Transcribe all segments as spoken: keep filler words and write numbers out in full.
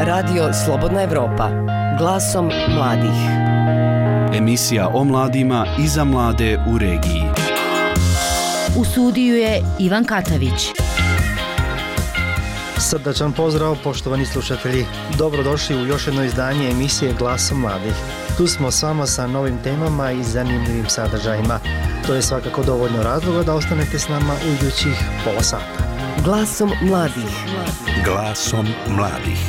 Radio Slobodna Evropa, glasom mladih. Emisija o mladima i za mlade u regiji. U studiju je Ivan Katavić. Srdačan pozdrav, poštovani slušatelji. Dobrodošli u još jedno izdanje emisije Glasom mladih. Tu smo s vama sa novim temama i zanimljivim sadržajima. To je svakako dovoljno razloga da ostanete s nama u idućih pola sata. Glasom mladih. Glasom mladih.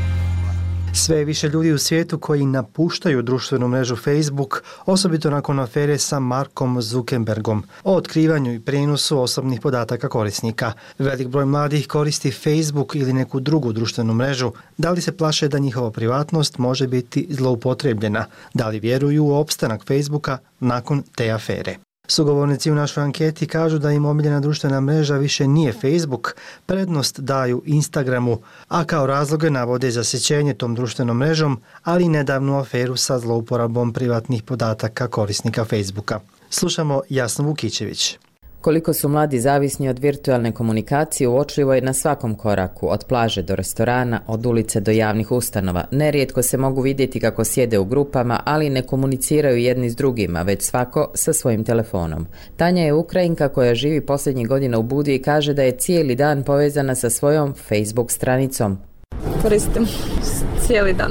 Sve više ljudi u svijetu koji napuštaju društvenu mrežu Facebook, osobito nakon afere sa Markom Zuckerbergom o otkrivanju i prijenosu osobnih podataka korisnika. Velik broj mladih koristi Facebook ili neku drugu društvenu mrežu. Da li se plaše da njihova privatnost može biti zloupotrebljena? Da li vjeruju u opstanak Facebooka nakon te afere? Sugovornici u našoj anketi kažu da im omiljena društvena mreža više nije Facebook, prednost daju Instagramu, a kao razloge navode zasjećenje tom društvenom mrežom, ali i nedavnu aferu sa zlouporabom privatnih podataka korisnika Facebooka. Slušamo Jasnu Vukićević. Koliko su mladi zavisni od virtualne komunikacije uočljivo je na svakom koraku, od plaže do restorana, od ulice do javnih ustanova. Nerijetko se mogu vidjeti kako sjede u grupama, ali ne komuniciraju jedni s drugima, već svako sa svojim telefonom. Tanja je Ukrajinka koja živi posljednjih godina u Budvi i kaže da je cijeli dan povezana sa svojom Facebook stranicom. Koristim cijeli dan.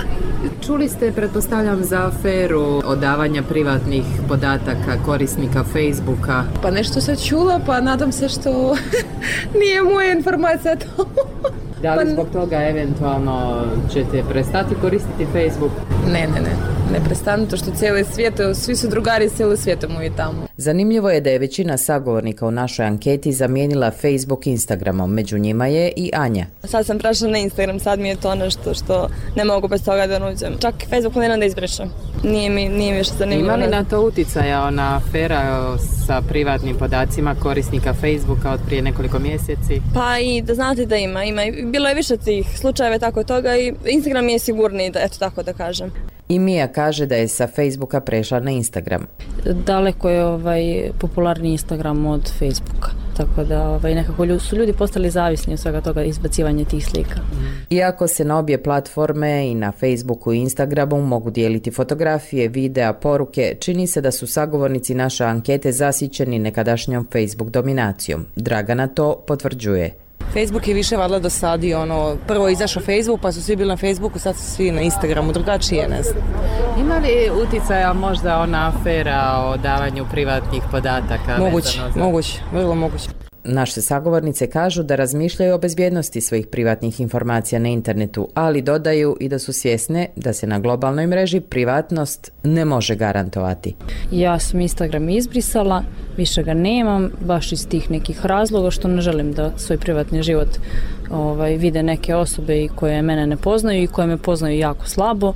Čuli ste, pretpostavljam, za aferu odavanja privatnih podataka korisnika Facebooka. Pa nešto sam čula, pa nadam se što nije moja informacija to. Da li zbog toga eventualno ćete prestati koristiti Facebook? Ne, ne, ne. Ne prestanu to što cijeli svijet, svi su drugari cijeli svijetom i tamo. Zanimljivo je da je većina sagovornika u našoj anketi zamijenila Facebook Instagramom. Među njima je i Anja. Sad sam prešla na Instagram, sad mi je to nešto što ne mogu bez toga da nuđem. Čak Facebook ne da izbrišem. Nije mi, nije mi što zanimljivo. Ima li na to uticaja ona afera sa privatnim podacima korisnika Facebooka od prije nekoliko mjeseci? Pa i da znate da ima, ima. Bilo je više tih slučajeva tako toga i Instagram je sigurniji, da, eto tako da kažem. I Mija kaže da je sa Facebooka prešla na Instagram. Daleko je ovaj popularni Instagram od Facebooka. Tako da ovaj, nekako su ljudi postali zavisni od svega toga, izbacivanje tih slika. Iako se na obje platforme i na Facebooku i Instagramu mogu dijeliti fotografije, videa, poruke, čini se da su sagovornici naše ankete zasićeni nekadašnjom Facebook dominacijom. Dragana to potvrđuje. Facebook je više vadila do sad i ono, prvo izašao Facebook pa su svi bili na Facebooku, sad su svi na Instagramu, drugačije, ne znam. Ima li uticaja možda ona afera o davanju privatnih podataka? Moguće, za... moguće, vrlo moguće. Naše sagovornice kažu da razmišljaju o bezbjednosti svojih privatnih informacija na internetu, ali dodaju i da su svjesne da se na globalnoj mreži privatnost ne može garantovati. Ja sam Instagram izbrisala, više ga nemam, baš iz tih nekih razloga što ne želim da svoj privatni život ovaj, vide neke osobe i koje mene ne poznaju i koje me poznaju jako slabo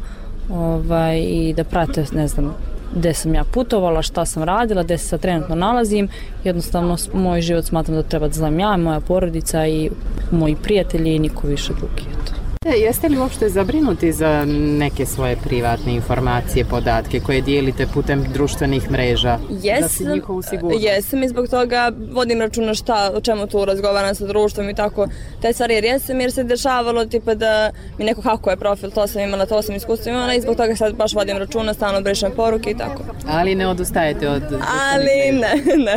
ovaj, i da prate, ne znam, gdje sam ja putovala, šta sam radila, gdje se sad trenutno nalazim. Jednostavno, moj život smatram da treba da znam ja, moja porodica i moji prijatelji i niko više drugi. E, jeste li uopšte zabrinuti za neke svoje privatne informacije, podatke koje dijelite putem društvenih mreža? Jesam, za njihovu sigurnost? Jesam i zbog toga vodim računa šta, o čemu tu razgovaram sa društvom i tako te stvari, jer jesam, jer se dešavalo tipa da mi neko hakuje profil, to sam imala, to sam iskustvo imala i zbog toga sad baš vodim računa, stalno brišem poruke i tako. Ali ne odustajete od... Ali ne, ne.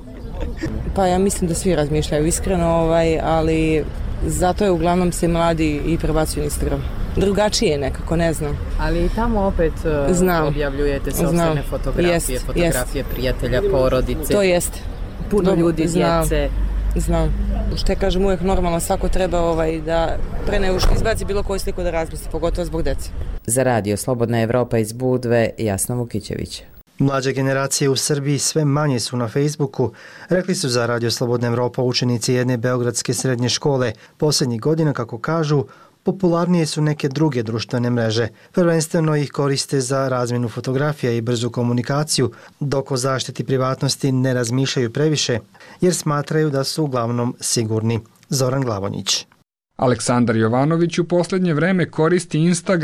Pa ja mislim da svi razmišljaju iskreno, ovaj, ali... Zato je uglavnom se mladi i prebacuju Instagram. Drugačije nekako, ne znam. Ali i tamo opet znam. Objavljujete sopstvene fotografije, jest, fotografije jest. Prijatelja, porodice. To jeste. Puno ljudi, znam. djece. Znam. Što kažem, uvijek normalno, svako treba ovaj, da pre nego što izbaci bilo koju sliku da razmisli, pogotovo zbog djece. Za radio Slobodna Evropa iz Budve, Jasna Vukićević. Mlađe generacije u Srbiji sve manje su na Facebooku, rekli su za Radio Slobodna Evropa učenici jedne beogradske srednje škole. Posljednjih godina, kako kažu, popularnije su neke druge društvene mreže. Prvenstveno ih koriste za razmjenu fotografija i brzu komunikaciju, dok o zaštiti privatnosti ne razmišljaju previše, jer smatraju da su uglavnom sigurni. Zoran Glavonjić. Aleksandar Jovanović u posljednje vreme koristi Instagram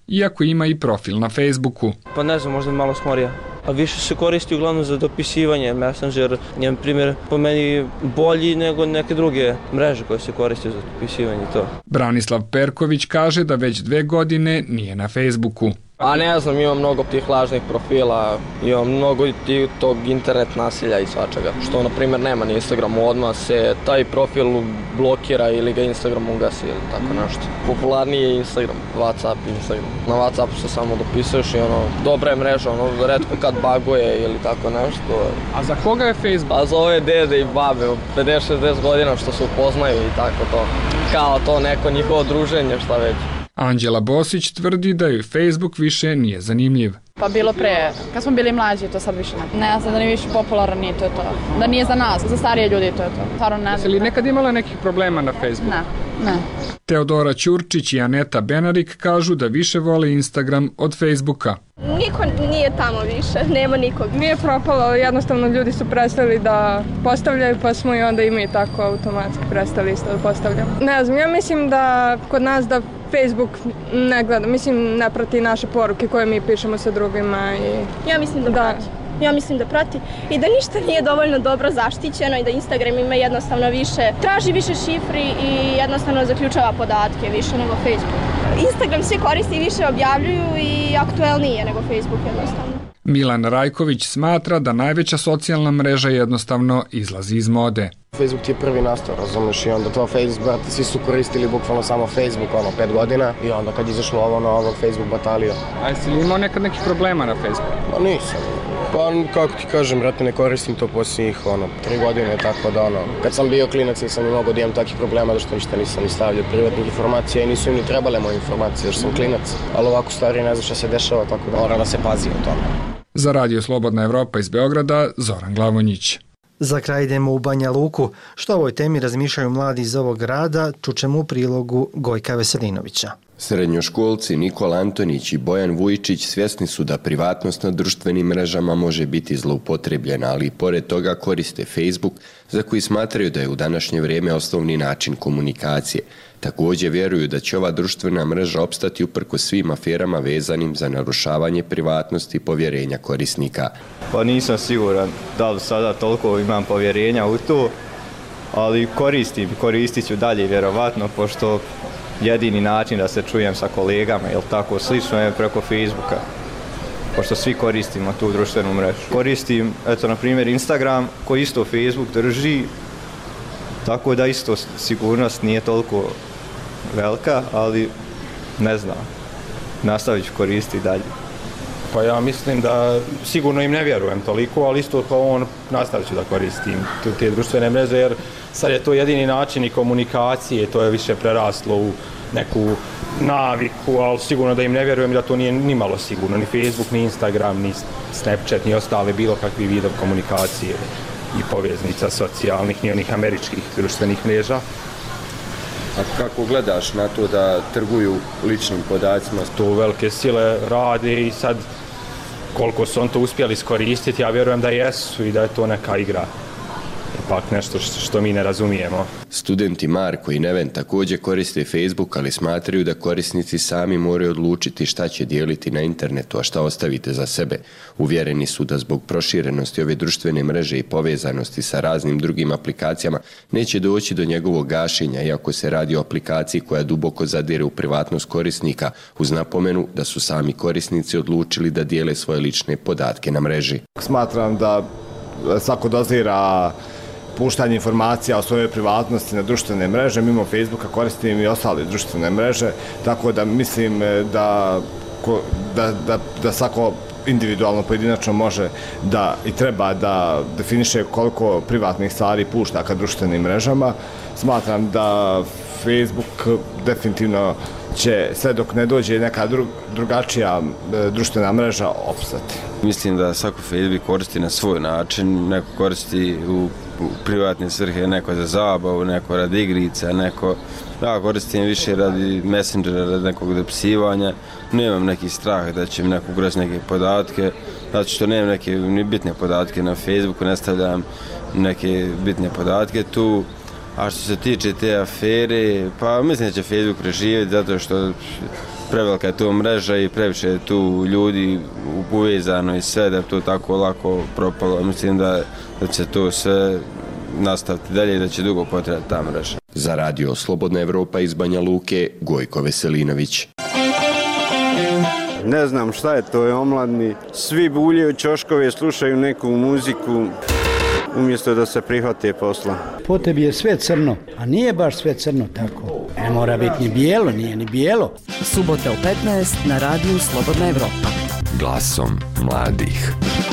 iako ima i profil na Facebooku. Pa ne znam, možda malo smorija. A više se koristi uglavnom za dopisivanje. Messenger je, na primjer, po meni bolji nego neke druge mreže koje se koriste za dopisivanje i to. Branislav Perković kaže da već dve godine nije na Facebooku. A ne znam, ima mnogo tih lažnih profila, ima mnogo tog internet nasilja i svačega, što na primjer nema na Instagramu, odmah se taj profil blokira ili ga Instagram ugasi ili tako nešto. Popularniji je Instagram, WhatsApp, Instagram. Na WhatsAppu se samo dopisuješ i ono, dobra je mreža, ono, retko kad baguje ili tako nešto. A za koga je Facebook? A za ove dede i babe, pedeset šezdeset godina što se upoznaju i tako to. Kao to neko njihovo druženje, šta već. Anđela Bosić tvrdi da joj Facebook više nije zanimljiv. Pa bilo pre, kad smo bili mlađi, to sad više ne. Ne znam da nije više popularan, nije to je to. Da nije za nas, za starije ljudi to je to. Stvarno ne znam. Jesi li nekad imala nekih problema na Facebooku? Ne, ne. Teodora Ćurčić i Aneta Benarik kažu da više vole Instagram od Facebooka. Niko nije tamo više, nema nikog. Nije propalo, jednostavno ljudi su prestali da postavljaju, pa smo i onda i mi tako automatski prestali isto da postavljamo. Ne znam, ja mislim da kod nas da Facebook ne gleda, mislim ne prati naše poruke koje mi pišemo sa drugima. I... Ja mislim da, da prati. Ja mislim da prati i da ništa nije dovoljno dobro zaštićeno i da Instagram ima jednostavno više, traži više šifri i jednostavno zaključava podatke više nego Facebook. Instagram svi koristi i više objavljuju i aktuelnije nego Facebook jednostavno. Milan Rajković smatra da najveća socijalna mreža jednostavno izlazi iz mode. Facebook ti je prvi nastao, razumiješ, i onda to Facebook, svi su koristili bukvalno samo Facebook, ono, pet godina i onda kad izašlo ovo na ovo, Facebook batalio. A jesi li imao nekad nekih problema na Facebooku? Pa nisam. Pa kako ti kažem, brate, ne koristim to posljednjih, ono, tri godine, tako da, ono, kad sam bio klinac nisam imao da imam takvih problema, da što ništa nisam ni stavljao privatnih informacija i nisu im ni trebale moje informacije, jer sam klinac, ali ovako stariji ne zna šta se dešava, tako da mora da se pazi o tome. Za Radio Slobodna Evropa iz Beograda, Zoran Glavonjić. Za kraj idemo u Banja Luku. Što o ovoj temi razmišljaju mladi iz ovog grada, čućemo u prilogu Gojka Veselinovića. Srednjoškolci Nikola Antonić i Bojan Vujčić svjesni su da privatnost na društvenim mrežama može biti zloupotrebljena, ali i pored toga koriste Facebook, za koji smatraju da je u današnje vrijeme osnovni način komunikacije. Također vjeruju da će ova društvena mreža opstati uprkos svim aferama vezanim za narušavanje privatnosti i povjerenja korisnika. Pa nisam siguran da li sada toliko imam povjerenja u to, ali koristim, koristit ću dalje vjerovatno, pošto jedini način da se čujem sa kolegama ili tako slično je preko Facebooka, pošto svi koristimo tu društvenu mrežu. Koristim, eto, na primjer, Instagram, koji isto Facebook drži, tako da isto sigurnost nije toliko velika, ali ne znam, nastavit ću koristiti dalje. Pa ja mislim da sigurno im ne vjerujem toliko, ali isto kao on nastavit ću da koristim te društvene mreže, jer sad je to jedini način i komunikacije, to je više preraslo u neku naviku, ali sigurno da im ne vjerujem da to nije ni malo sigurno, ni Facebook, ni Instagram, ni Snapchat, ni ostale bilo kakvi vidov komunikacije i poveznica socijalnih, ni onih američkih društvenih mreža. A kako gledaš na to da trguju ličnim podacima? To velike sile rade i sad koliko su on to uspjeli iskoristiti, ja vjerujem da jesu i da je to neka igra. Ipak nešto što mi ne razumijemo. Studenti Marko i Neven također koriste Facebook, ali smatraju da korisnici sami moraju odlučiti šta će dijeliti na internetu, a šta ostavite za sebe. Uvjereni su da zbog proširenosti ove društvene mreže i povezanosti sa raznim drugim aplikacijama neće doći do njegovog gašenja, iako se radi o aplikaciji koja duboko zadire u privatnost korisnika, uz napomenu da su sami korisnici odlučili da dijele svoje lične podatke na mreži. Smatram da svako dozira puštanje informacija o svojoj privatnosti na društvene mreže, mimo Facebooka koristim i ostale društvene mreže, tako da mislim da, da, da, da svako individualno, pojedinačno može da i treba da definiše koliko privatnih stvari pušta ka društvenim mrežama. Smatram da Facebook definitivno će sve dok ne dođe neka dru, drugačija e, društvena mreža opstati. Mislim da svako Facebook koristi na svoj način, neko koristi u, u privatne svrhe, neko za zabavu, neko radi igrica, neko ja koristim više radi Messengera, radi nekog dopisivanja. Nemam neki strah da će mi neko ugrati neke podatke, zato što nemam neke ni bitne podatke na Facebooku, ne stavljam neke bitne podatke tu. A što se tiče te afere, pa mislim da će Facebook preživjeti zato što prevelika je to mreža i previše je tu ljudi uvezano i sve da je to tako lako propalo. Mislim da, da će to sve nastaviti dalje i da će dugo potrebati ta mreža. Za radio Slobodna Evropa iz Banja Luke, Gojko Veselinović. Ne znam šta je to, je omladni. Svi buljaju ćoškove, slušaju neku muziku, umjesto da se prihvate posla. Po tebi je sve crno, a nije baš sve crno tako. Ne mora biti ni bijelo, nije ni bijelo. Subota u petnaest na radiju Slobodna Evropa. Glasom mladih.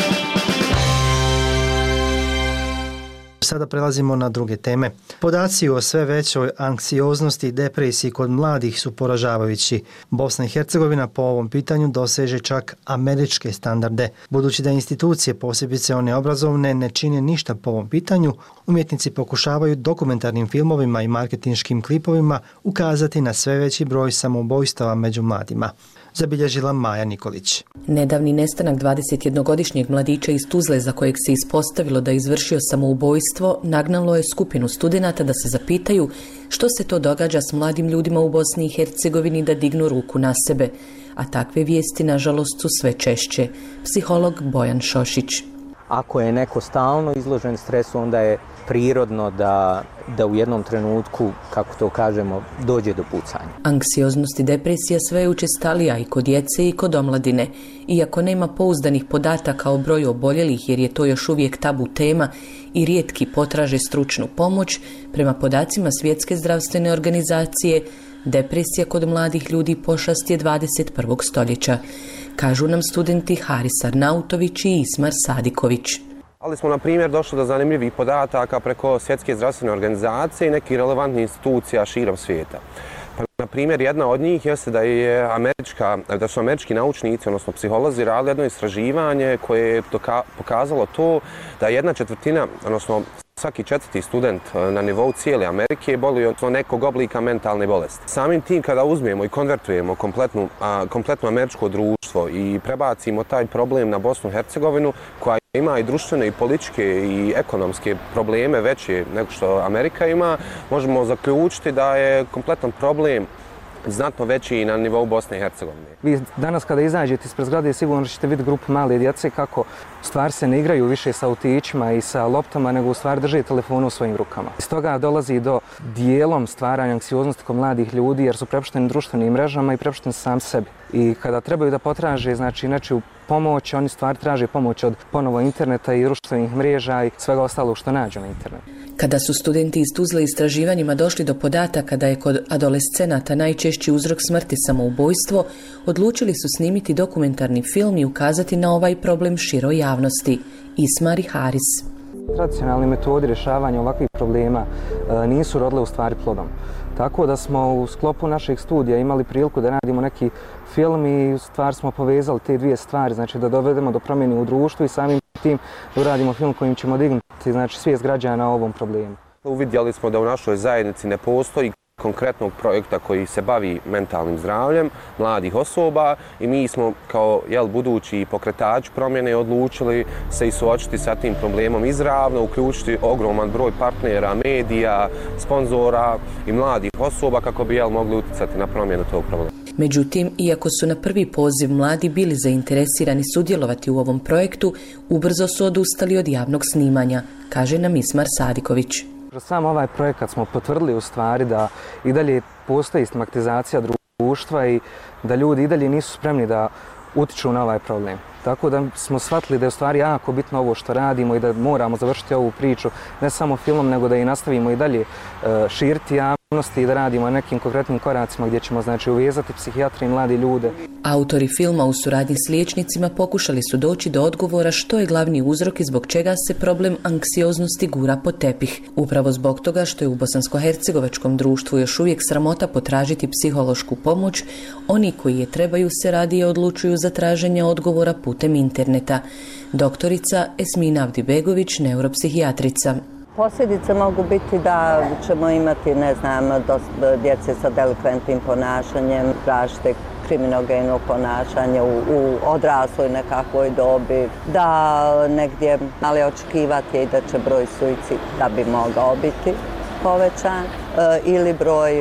Sada prelazimo na druge teme. Podaci o sve većoj anksioznosti i depresiji kod mladih su poražavajući. Bosna i Hercegovina po ovom pitanju doseže čak američke standarde. Budući da institucije, posebice one obrazovne, ne čine ništa po ovom pitanju, umjetnici pokušavaju dokumentarnim filmovima i marketinškim klipovima ukazati na sve veći broj samoubojstava među mladima. Zabilježila Maja Nikolić. Nedavni nestanak dvadesetjednogodišnjeg mladića iz Tuzle, za kojeg se ispostavilo da je izvršio samoubojstvo, nagnalo je skupinu studenata da se zapitaju što se to događa s mladim ljudima u Bosni i Hercegovini da dignu ruku na sebe. A takve vijesti, nažalost, su sve češće. Psiholog Bojan Šošić. Ako je neko stalno izložen stresu, onda je prirodno da, da u jednom trenutku, kako to kažemo, dođe do pucanja. Anksioznost i depresija sve je učestalija i kod djece i kod omladine. Iako nema pouzdanih podataka o broju oboljelih, jer je to još uvijek tabu tema i rijetki potraže stručnu pomoć, prema podacima Svjetske zdravstvene organizacije, depresija kod mladih ljudi pošast je dvadeset prvog stoljeća. Kažu nam studenti Haris Arnautović i Ismar Sadiković. Ali smo, na primjer, došli do zanimljivih podataka preko Svjetske zdravstvene organizacije i nekih relevantnih institucija širom svijeta. Pa, na primjer, jedna od njih jeste da, je američka, da su američki naučnici, odnosno psiholozi, radili jedno istraživanje koje je pokazalo to da jedna četvrtina, odnosno svaki četvrti student na nivou cijele Amerike boluje od nekog oblika mentalne bolesti. Samim tim, kada uzmemo i konvertujemo kompletnu, a, kompletno američko društvo i prebacimo taj problem na Bosnu i Hercegovinu, koja ima i društvene i političke i ekonomske probleme veće nego što Amerika ima, možemo zaključiti da je kompletan problem znatno veći i na nivou Bosne i Hercegovine. Vi danas kada izađete ispred zgrade sigurno ćete vidjeti grupu male djece kako stvari se ne igraju više sa autićima i sa loptama, nego u stvari drže telefonu u svojim rukama. Iz toga dolazi do dijelom stvaranja anksioznosti kod mladih ljudi jer su prepušteni društvenim mrežama i prepušteni sam sebi. I kada trebaju da potraže znači nečiju pomoć, oni stvari traže pomoć od ponovo interneta i društvenih mreža i svega ostalog što nađu na internetu. Kada su studenti iz Tuzle istraživanjima došli do podataka da je kod adolescenata najčešći uzrok smrti samoubojstvo, odlučili su snimiti dokumentarni film i ukazati na ovaj problem široj javnosti. Ismar i Haris. Tradicionalne metode rješavanja ovakvih problema e, nisu rodile u stvari plodom. Tako da smo u sklopu našeg studija imali priliku da radimo neki film i u stvari smo povezali te dvije stvari, znači da dovedemo do promjene u društvu i samim tim da uradimo film kojim ćemo dignuti znači, svijest građana o ovom problemu. Uvidjeli smo da u našoj zajednici ne postoji konkretnog projekta koji se bavi mentalnim zdravljem mladih osoba i mi smo kao jel, budući pokretač promjene odlučili se i suočiti sa tim problemom izravno, uključiti ogroman broj partnera, medija, sponzora i mladih osoba kako bi jel, mogli utjecati na promjenu tog problema. Međutim, iako su na prvi poziv mladi bili zainteresirani sudjelovati u ovom projektu, ubrzo su odustali od javnog snimanja, kaže nam Ismar Sadiković. Kroz sam ovaj projekat smo potvrdili u stvari da i dalje postoji stigmatizacija društva i da ljudi i dalje nisu spremni da utiču na ovaj problem. Tako da smo shvatili da je u stvari jako bitno ovo što radimo i da moramo završiti ovu priču ne samo filmom, nego da i nastavimo i dalje širiti javnosti i da radimo na nekim konkretnim koracima gdje ćemo znači uvezati psihijatre i mladi ljude. Autori filma u suradnji s liječnicima pokušali su doći do odgovora što je glavni uzrok i zbog čega se problem anksioznosti gura pod tepih. Upravo zbog toga što je u bosansko-hercegovačkom društvu još uvijek sramota potražiti psihološku pomoć, oni koji je trebaju se radije odlučuju za traženje odgovora putem interneta. Doktorica Esmina Avdibegović, neuropsihijatrica. Posljedice mogu biti da ćemo imati, ne znam, dosta djece sa delikventnim ponašanjem, različite kriminogeno ponašanje u, u odrasloj nekakvoj dobi, da negdje ali očekivati je i da će broj suicida bi mogao biti povećan e, ili broj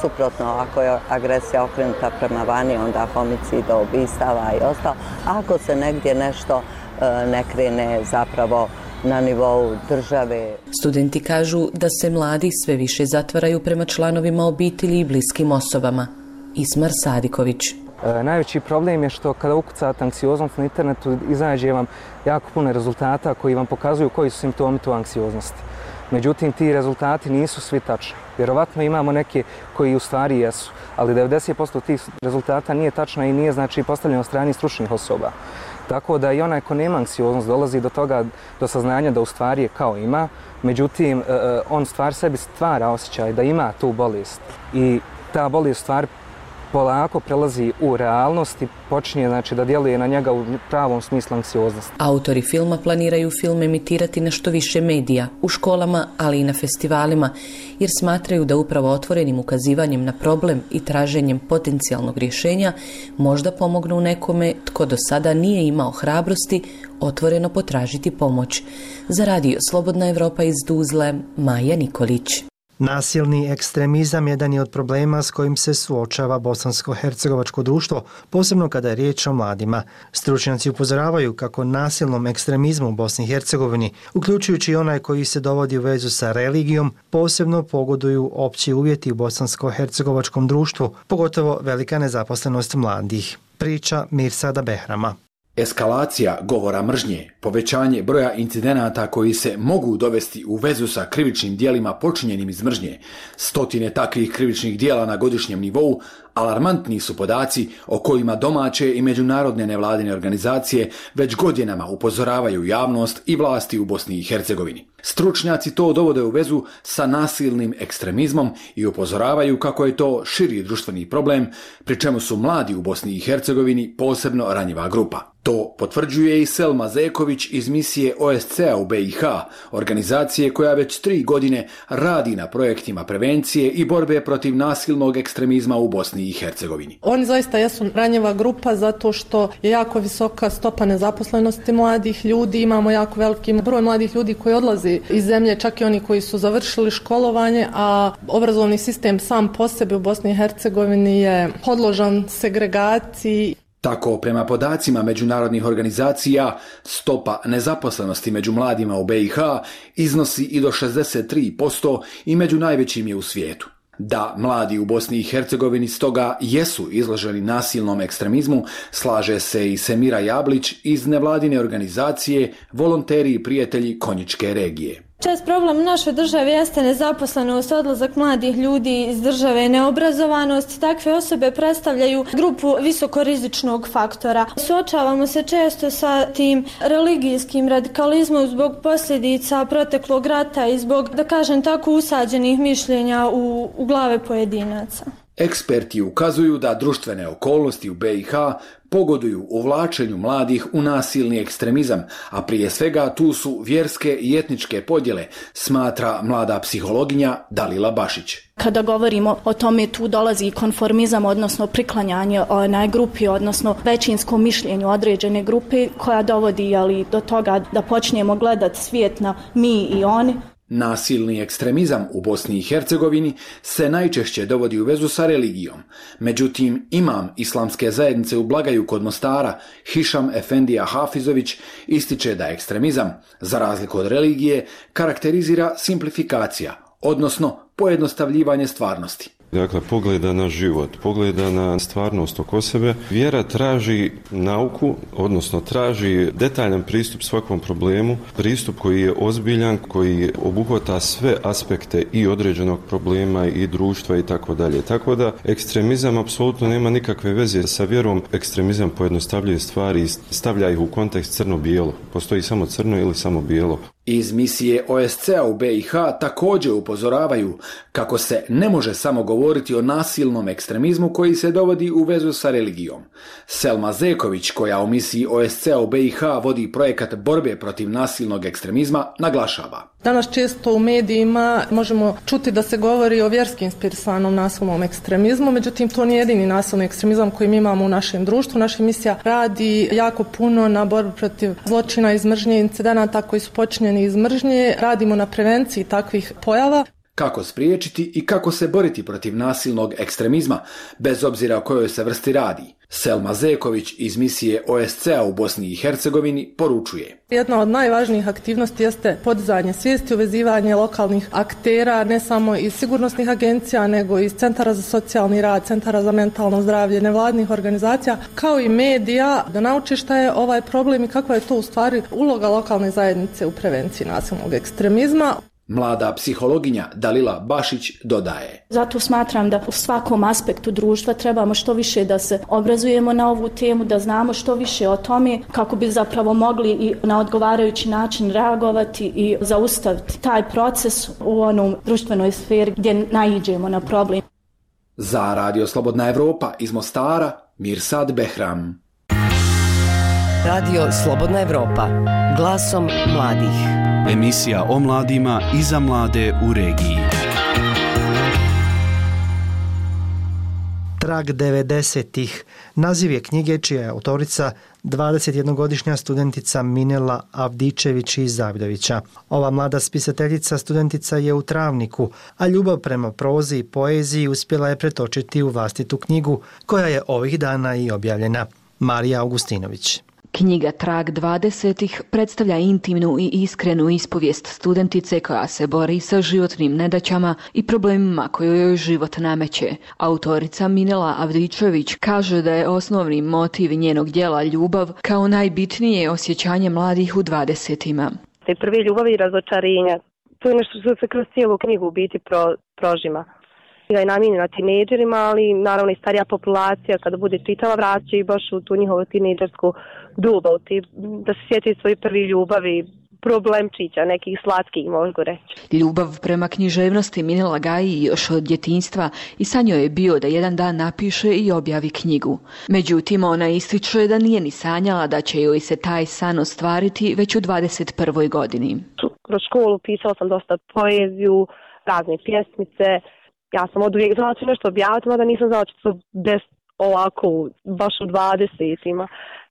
suprotno, ako je agresija okrenuta prema vani, onda homicida, ubistava i ostalo. Ako se negdje nešto ne krene zapravo na nivou države. Studenti kažu da se mladi sve više zatvaraju prema članovima obitelji i bliskim osobama. Ismar Sadiković. E, najveći problem je što kada ukucate anksioznost na internetu izađe vam jako puno rezultata koji vam pokazuju koji su simptomi tu anksioznosti. Međutim, ti rezultati nisu svi tačni. Vjerovatno imamo neke koji u stvari jesu, ali devedeset posto tih rezultata nije tačno i nije znači postavljeno od strane stručnih osoba. Tako da i onaj ko nema anksioznost dolazi do toga, do saznanja da u stvari je kao ima, međutim on stvar sebi stvara osjećaj da ima tu bolest i ta bolest stvar polako prelazi u realnost i počinje znači, da djeluje na njega u pravom smislu anksioznosti. Autori filma planiraju film emitirati na što više medija, u školama, ali i na festivalima, jer smatraju da upravo otvorenim ukazivanjem na problem i traženjem potencijalnog rješenja možda pomognu nekome tko do sada nije imao hrabrosti otvoreno potražiti pomoć. Za radio Slobodna Evropa iz Tuzle, Maja Nikolić. Nasilni ekstremizam jedan je od problema s kojim se suočava bosansko-hercegovačko društvo, posebno kada je riječ o mladima. Stručnjaci upozoravaju kako nasilnom ekstremizmu u Bosni i Hercegovini, uključujući onaj koji se dovodi u vezu sa religijom, posebno pogoduju opći uvjeti u bosansko-hercegovačkom društvu, pogotovo velika nezaposlenost mladih. Priča Mirsada Behrama. Eskalacija govora mržnje, povećanje broja incidenata koji se mogu dovesti u vezu sa krivičnim dijelima počinjenim iz mržnje, stotine takvih krivičnih dijela na godišnjem nivou, alarmantni su podaci o kojima domaće i međunarodne nevladine organizacije već godinama upozoravaju javnost i vlasti u Bosni i Hercegovini. Stručnjaci to dovode u vezu sa nasilnim ekstremizmom i upozoravaju kako je to širi društveni problem, pri čemu su mladi u Bosni i Hercegovini posebno ranjiva grupa. To potvrđuje i Selma Zeković iz misije O S C-a u B i H, organizacije koja već tri godine radi na projektima prevencije i borbe protiv nasilnog ekstremizma u Bosni i Hercegovini. Oni zaista jesu ranjiva grupa zato što je jako visoka stopa nezaposlenosti mladih ljudi, imamo jako veliki broj mladih ljudi koji odlazi iz zemlje, čak i oni koji su završili školovanje, a obrazovni sistem sam po sebi u Bosni i Hercegovini je podložan segregaciji. Tako, prema podacima međunarodnih organizacija, stopa nezaposlenosti među mladima u B i H iznosi i do šezdeset tri posto i među najvećim je u svijetu. Da mladi u Bosni i Hercegovini stoga jesu izloženi nasilnom ekstremizmu, slaže se i Semira Jablić iz nevladine organizacije Volonteri i prijatelji Konjičke regije. Čest problem u našoj državi jeste nezaposlenost, odlazak mladih ljudi iz države, neobrazovanost. Takve osobe predstavljaju grupu visokorizičnog faktora. Suočavamo se često sa tim religijskim radikalizmom zbog posljedica proteklog rata i zbog, da kažem tako, usađenih mišljenja u, u glave pojedinaca. Eksperti ukazuju da društvene okolnosti u B i H pogoduju uvlačenju mladih u nasilni ekstremizam, a prije svega tu su vjerske i etničke podjele, smatra mlada psihologinja Dalila Bašić. Kada govorimo o tome, tu dolazi konformizam, odnosno priklanjanje onaj grupi, odnosno većinskom mišljenju određene grupe koja dovodi ali, do toga da počnemo gledati svijet na mi i oni. Nasilni ekstremizam u Bosni i Hercegovini se najčešće dovodi u vezu sa religijom. Međutim, imam islamske zajednice u Blagaju kod Mostara, Hišam Efendija Hafizović, ističe da ekstremizam, za razliku od religije, karakterizira simplifikacija, odnosno pojednostavljivanje stvarnosti. Dakle, pogleda na život, pogleda na stvarnost oko sebe. Vjera traži nauku, odnosno traži detaljan pristup svakom problemu, pristup koji je ozbiljan, koji obuhvata sve aspekte i određenog problema i društva i tako dalje. Tako da ekstremizam apsolutno nema nikakve veze sa vjerom. Ekstremizam pojednostavljuje stvari i stavlja ih u kontekst crno-bijelo. Postoji samo crno ili samo bijelo. Iz misije O S C-a u B i H također upozoravaju kako se ne može samo govoriti o nasilnom ekstremizmu koji se dovodi u vezu sa religijom. Selma Zeković, koja u misiji O S C-a u B i H vodi projekat borbe protiv nasilnog ekstremizma, naglašava. Danas često u medijima možemo čuti da se govori o vjerski inspirisanom nasilnom ekstremizmu, međutim to nije jedini nasilni ekstremizam koji mi imamo u našem društvu. Naša misija radi jako puno na borbi protiv zločina iz mržnje, incidenata koji su počinjeni iz mržnje, radimo na prevenciji takvih pojava. Kako spriječiti i kako se boriti protiv nasilnog ekstremizma, bez obzira o kojoj se vrsti radi. Selma Zeković iz misije O S C-a u Bosni i Hercegovini poručuje. Jedna od najvažnijih aktivnosti jeste podizanje svijesti, uvezivanje lokalnih aktera, ne samo iz sigurnosnih agencija, nego iz centara za socijalni rad, centara za mentalno zdravlje, nevladnih organizacija, kao i medija, da nauči šta je ovaj problem i kakva je to u stvari uloga lokalne zajednice u prevenciji nasilnog ekstremizma. Mlada psihologinja Dalila Bašić dodaje. Zato smatram da u svakom aspektu društva trebamo što više da se obrazujemo na ovu temu, da znamo što više o tome kako bi zapravo mogli i na odgovarajući način reagovati i zaustaviti taj proces u onom društvenoj sferi gdje naiđemo na problem. Za Radio Slobodna Evropa iz Mostara, Mirsad Behram. Radio Slobodna Evropa, glasom mladih. Emisija o mladima i za mlade u regiji. Trag devedesetih. Naziv je knjige čija je autorica dvadesetjednogodišnja studentica Minela Avdičević iz Zavidovića. Ova mlada spisateljica studentica je u Travniku, a ljubav prema prozi i poeziji uspjela je pretočiti u vlastitu knjigu, koja je ovih dana i objavljena. Marija Augustinović. Knjiga Trag dvadesetih predstavlja intimnu i iskrenu ispovijest studentice koja se bori sa životnim nedaćama i problemima koje joj život nameće. Autorica Minela Avdičević kaže da je osnovni motiv njenog djela ljubav kao najbitnije osjećanje mladih u dvadesetima. Te prve ljubavi i razočarenja, to je nešto što se kroz cijelu knjigu u biti pro, prožima. Da je namijenjena tinejdžerima, ali naravno i starija populacija kada bude čitala vraća i baš u tu njihovu tinejdžersku dobu, da se sjeti svoji prvi ljubavi, problemčića, nekih slatkih, mogu reći. Ljubav prema književnosti Minela gaji još od djetinjstva i san joj je bio da jedan dan napiše i objavi knjigu. Međutim, ona ističe da nije ni sanjala da će joj se taj san ostvariti već u dvadeset prvoj godini. Kroz školu pisala sam dosta poeziju, razne pjesmice. Ja sam od uvijek znala ću nešto objaviti, mada nisam znala ću to des ovako, baš u dvadesetima.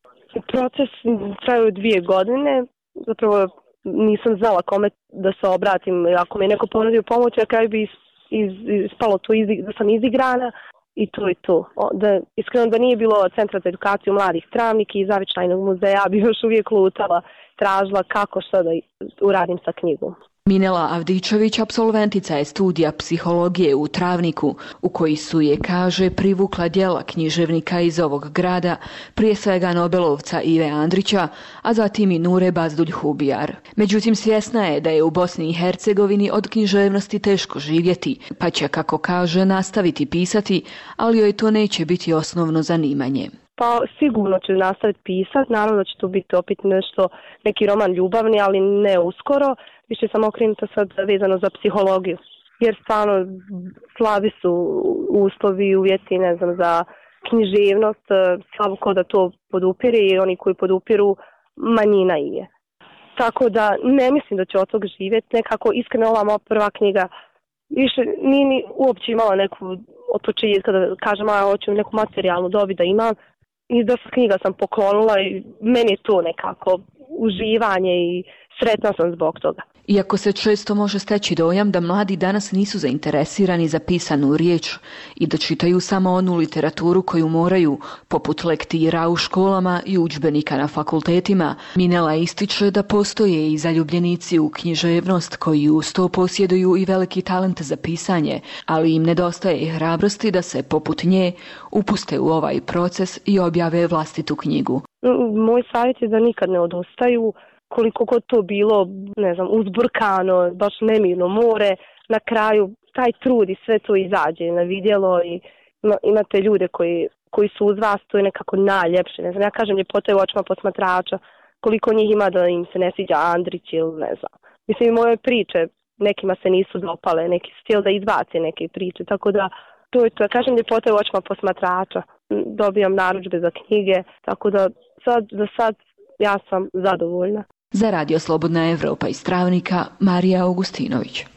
Proces traju dvije godine, zapravo nisam znala kome da se obratim, ako mi je neko ponudio pomoć, na kraju bi iz, ispalo to iz, da sam izigrana i to je to. Da, iskreno da nije bilo Centra za edukaciju mladih Travnik i Zavičajnog muzeja, bi još uvijek lutala, tražila kako što da uradim sa knjigom. Minela Avdičević apsolventica je studija psihologije u Travniku, u koji su je, kaže, privukla djela književnika iz ovog grada, prije svega Nobelovca Ive Andrića, a zatim i Nure Bazdulj-Hubijar. Međutim, svjesna je da je u Bosni i Hercegovini od književnosti teško živjeti, pa će, kako kaže, nastaviti pisati, ali joj to neće biti osnovno zanimanje. Pa sigurno ću nastaviti pisati, naravno da će to biti opet nešto, neki roman ljubavni, ali ne uskoro. Više sam okrenuta sad vezano za psihologiju, jer stvarno slabi su uslovi, uvjeti, ne znam, za književnost, slabo ko da to podupire i oni koji podupiru manjina je. Tako da ne mislim da će od toga živjeti, nekako iskreno ova moja prva knjiga više nije ni uopće imala neku od početka da kažem, a hoću neku materijalnu dobit da imam. I dosta knjiga sam poklonila i meni je to nekako uživanje i sretna sam zbog toga. Iako se često može steći dojam da mladi danas nisu zainteresirani za pisanu riječ i da čitaju samo onu literaturu koju moraju, poput lektira u školama i udžbenika na fakultetima, Minela ističe da postoje i zaljubljenici u književnost koji uz to posjeduju i veliki talent za pisanje, ali im nedostaje hrabrosti da se, poput nje, upuste u ovaj proces i objave vlastitu knjigu. Moj savjet je da nikad ne odustaju, koliko god to bilo, ne znam, uzburkano, baš nemirno more, na kraju taj trud i sve to izađe na vidjelo i imate ljude koji, koji su uz vas, to je nekako najljepše. Ne znam, ja kažem ljepota je u očima posmatrača, koliko njih ima da im se ne sviđa Andrić ili ne znam. Mislim, i moje priče, nekima se nisu dopale, neki su htjeli da izbace neke priče, tako da to je to. Ja kažem ljepota je u očima posmatrača, dobijam narudžbe za knjige, tako da sad, za sad ja sam zadovoljna. Za Radio Slobodna Evropa iz Travnika, Marija Augustinović.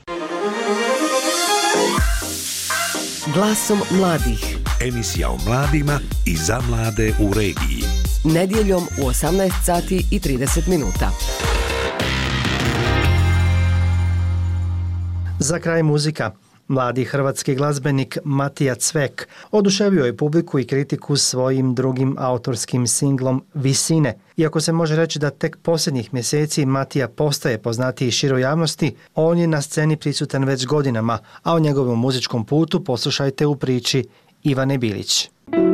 Glasom mladih. Emisija o mladima i za mlade u regiji. Nedjeljom u osamnaest sati i trideset minuta. Za kraj muzika. Mladi hrvatski glazbenik Matija Cvek oduševio je publiku i kritiku svojim drugim autorskim singlom Visine. Iako se može reći da tek posljednjih mjeseci Matija postaje poznatiji široj javnosti, on je na sceni prisutan već godinama, a o njegovom muzičkom putu poslušajte u priči Ivane Bilić.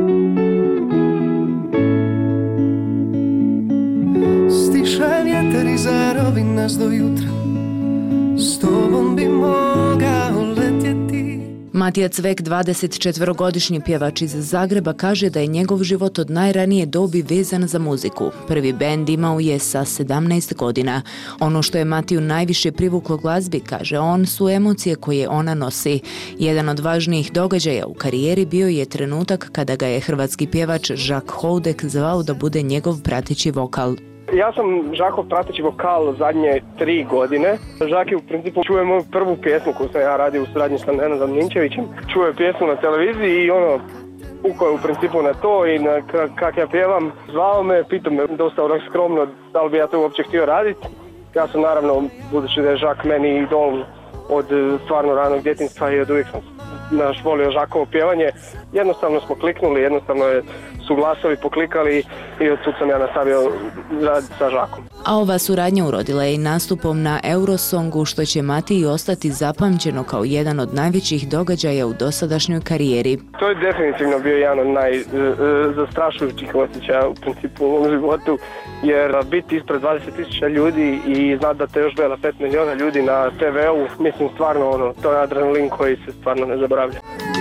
Stiša vjetar i zarobi nas do jutra, s tobom bi mogao letjeti. Matija Cvek, dvadesetčetverogodišnji pjevač iz Zagreba, kaže da je njegov život od najranije dobi vezan za muziku. Prvi bend imao je sa sedamnaest godina. Ono što je Matiju najviše privuklo glazbi, kaže on, su emocije koje ona nosi. Jedan od važnijih događaja u karijeri bio je trenutak kada ga je hrvatski pjevač Žak Houdek zvao da bude njegov prateći vokal. Ja sam Žakov prateći vokal zadnje tri godine. Žak je u principu čuje moju prvu pjesmu koju sam ja radio u suradnji sa Nenadom Ninčevićem. Čuje pjesmu na televiziji i ono, ukao je u principu na to i na kak ja pjevam. Zvao me, pitao me dosta onak skromno da li bi ja to uopće htio raditi. Ja sam naravno, budući da je Žak meni idol od stvarno ranog djetinjstva i od uvijek sam naš volio Žakovo pjevanje, jednostavno smo kliknuli, jednostavno je su glasovi poklikali i od tu sam ja nastavio raditi sa Žakom. A ova suradnja urodila je i nastupom na Eurosongu, što će Matiji ostati zapamćeno kao jedan od najvećih događaja u dosadašnjoj karijeri. To je definitivno bio jedan od najzastrašujućih osjećaja u principu u ovom životu, jer biti ispred dvadeset tisuća ljudi i znati da te još gleda pet milijuna ljudi na te ve u, mislim stvarno ono, to je adrenalin koji se stvarno ne zaboravlja.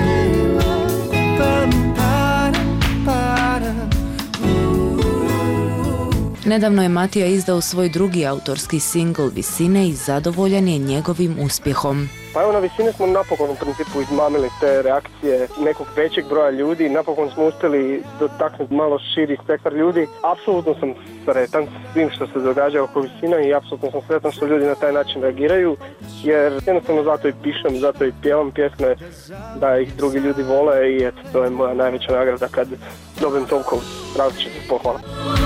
Nedavno je Matija izdao svoj drugi autorski singl Visine i zadovoljan je njegovim uspjehom. Pa evo na Visine smo napokon u principu izmamili te reakcije nekog većeg broja ljudi, napokon smo uspjeli dotaknuti malo širi spektar ljudi. Apsolutno sam sretan s svim što se događa oko Visina i apsolutno sam sretan što ljudi na taj način reagiraju, jer jednostavno zato i pišem, zato i pjevam pjesme da ih drugi ljudi vole i eto, to je moja najveća nagrada kad dobijem toliko različitih pohvala.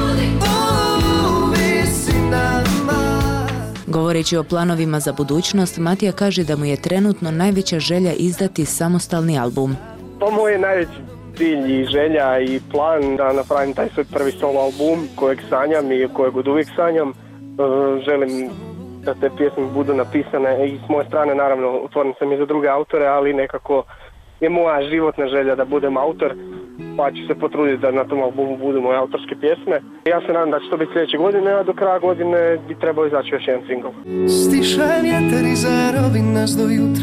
Govoreći o planovima za budućnost, Matija kaže da mu je trenutno najveća želja izdati samostalni album. To moj je najveći cilj i želja i plan da napravim taj svoj prvi solo album kojeg sanjam i kojeg od uvijek sanjam. Želim da te pjesme budu napisane i s moje strane naravno otvorim sam i za druge autore, ali nekako je moja životna želja da budem autor, pa ću se potruditi da na tom albumu budu moje autorske pjesme. Ja se nadam da će to biti sljedeće godine, a do kraja godine bi trebao izaći još jedan singl. Stiša vjetar i zarobi nas do jutra,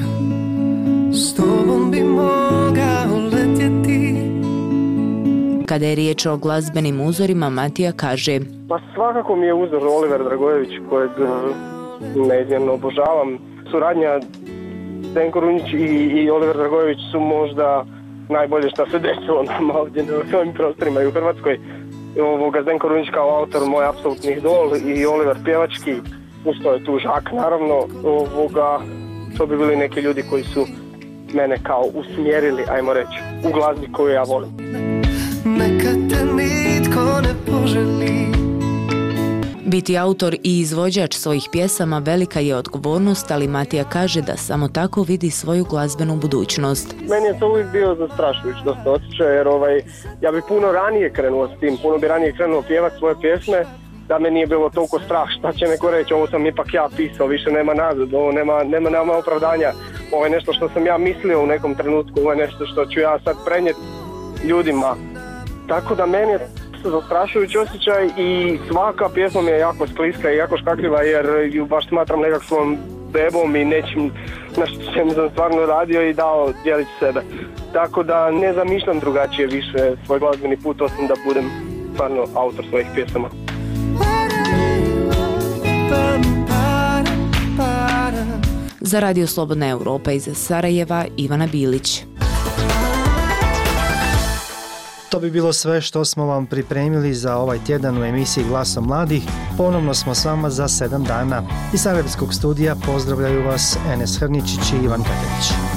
s tobom bi mogao letjeti. Kada je riječ o glazbenim uzorima, Matija kaže: Pa svakako mi je uzor Oliver Dragojević, kojeg neizmjerno obožavam. Suradnja Zdenko Runjić i, i Oliver Dragojević su možda najbolje što se desilo nama ovdje na ovim prostorima i u Hrvatskoj. Ovoga, Zdenko Runjić kao autor moj apsolutni idol i Oliver pjevački, usto je tu Žak naravno. Ovoga, to bi bili neki ljudi koji su mene kao usmjerili, ajmo reći, u glazbi koju ja volim. Neka te nitko ne poželi. Biti autor i izvođač svojih pjesama velika je odgovornost, ali Matija kaže da samo tako vidi svoju glazbenu budućnost. Meni je to uvijek bio zastrašujući dosta osjećaj, jer ovaj, ja bi puno ranije krenuo s tim, puno bi ranije krenuo pjevati svoje pjesme, da me nije bilo toliko strah, šta će neko reći, ovo sam ipak ja pisao, više nema nazad, ovo nema, nema, nema opravdanja, ovo je nešto što sam ja mislio u nekom trenutku, ovo je nešto što ću ja sad prenijeti ljudima. Tako da meni je zastrašujući osjećaj i svaka pjesma mi je jako skliska i jako škakljiva, jer ju baš smatram nekakvom bebom i nečim na što sam stvarno radio i dao dijeliti sebe. Tako da ne zamišljam drugačije više svoj glazbeni put, osim da budem stvarno autor svojih pjesama. Za Radio Slobodna Europa iz Sarajeva, Ivana Bilić. To bi bilo sve što smo vam pripremili za ovaj tjedan u emisiji Glasom mladih. Ponovno smo s vama za sedam dana. Iz Sarajevskog studija pozdravljaju vas Enes Hrničić i Ivan Katelić.